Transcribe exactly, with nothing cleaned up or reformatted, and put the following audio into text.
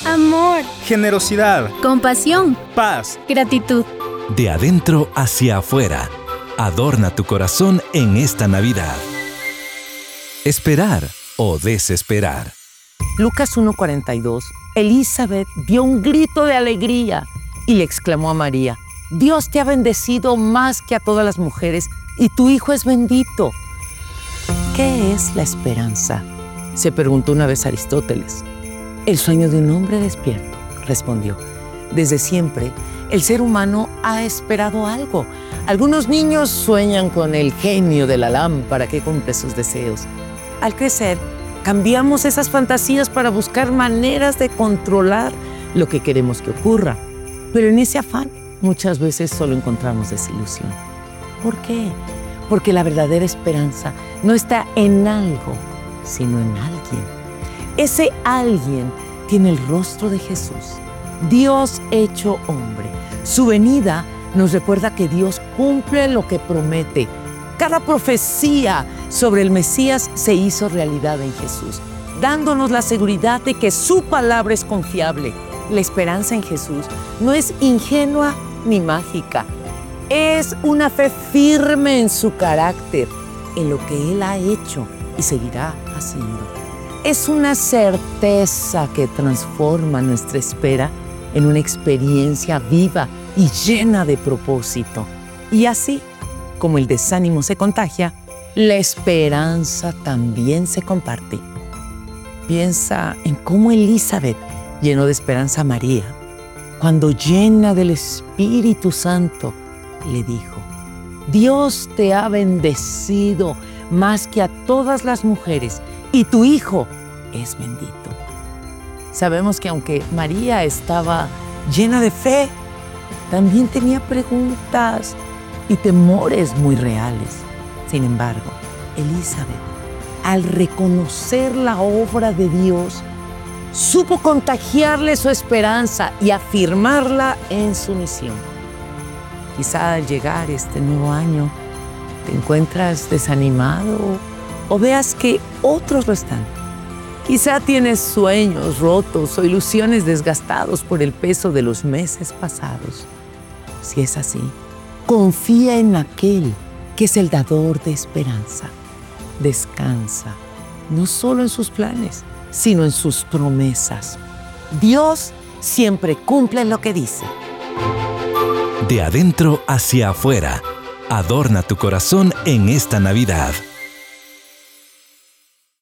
amor, generosidad, compasión, paz, gratitud. De adentro hacia afuera, adorna tu corazón en esta Navidad. Esperar o desesperar. Lucas uno cuarenta y dos. Elizabeth dio un grito de alegría y le exclamó a María: Dios te ha bendecido más que a todas las mujeres y tu hijo es bendito. ¿Qué es la esperanza?, se preguntó una vez Aristóteles. El sueño de un hombre despierto, respondió. Desde siempre, el ser humano ha esperado algo. Algunos niños sueñan con el genio de la lámpara que cumple sus deseos. Al crecer, cambiamos esas fantasías para buscar maneras de controlar lo que queremos que ocurra. Pero en ese afán, muchas veces solo encontramos desilusión. ¿Por qué? Porque la verdadera esperanza no está en algo, sino en alguien. Ese alguien tiene el rostro de Jesús, Dios hecho hombre. Su venida nos recuerda que Dios cumple lo que promete. Cada profecía sobre el Mesías se hizo realidad en Jesús, dándonos la seguridad de que su palabra es confiable. La esperanza en Jesús no es ingenua ni mágica. Es una fe firme en su carácter, en lo que Él ha hecho y seguirá haciendo. Es una certeza que transforma nuestra espera en una experiencia viva y llena de propósito. Y así como el desánimo se contagia, la esperanza también se comparte. Piensa en cómo Elizabeth llenó de esperanza a María, cuando llena del Espíritu Santo le dijo: Dios te ha bendecido más que a todas las mujeres y tu hijo es bendito. Sabemos que aunque María estaba llena de fe, también tenía preguntas y temores muy reales. Sin embargo, Elizabeth, al reconocer la obra de Dios, supo contagiarle su esperanza y afirmarla en su misión. Quizá al llegar este nuevo año te encuentras desanimado o veas que otros lo están. Quizá tienes sueños rotos o ilusiones desgastados por el peso de los meses pasados. Si es así, confía en aquel que es el dador de esperanza. Descansa, no solo en sus planes, sino en sus promesas. Dios siempre cumple lo que dice. De adentro hacia afuera, adorna tu corazón en esta Navidad.